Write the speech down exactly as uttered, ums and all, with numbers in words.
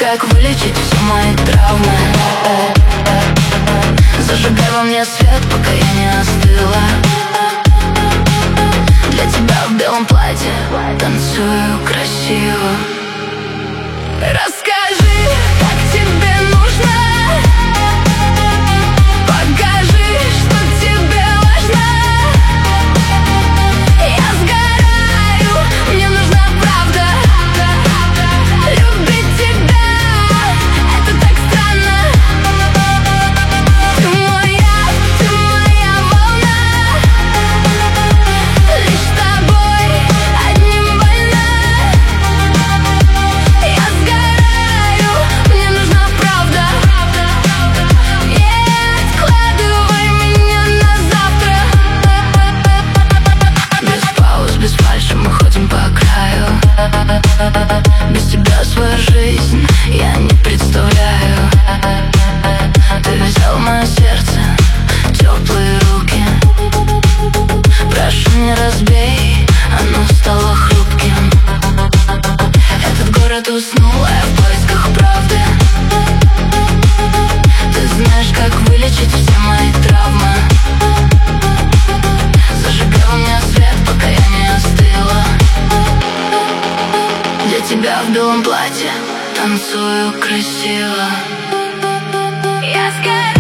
как вылечить все мои травмы. Зажигай во мне свет, пока я не остыла. Для тебя в белом платье танцую красиво. Расскажи, как тебе нужно. Покажи, что тебе важно. Я сгораю, мне нужна правда. Любить тебя — это так странно. Ты моя, ты моя волна. Лишь с тобой одним больна. Я сгораю, мне нужна правда. Не откладывай меня на завтра. Без пауз, без фальши мы ходим по краю. Без тебя свою жизнь я не представляю. Ты взял мое сердце в теплые руки. Прошу, не разбей, оно стало хрупким. Этот город уснул, а я в поисках правды. Ты знаешь, как вылечить все мои травмы. Зажигай во мне свет, пока я не остыла. Для тебя в белом платье танцую красиво. Я сгораю.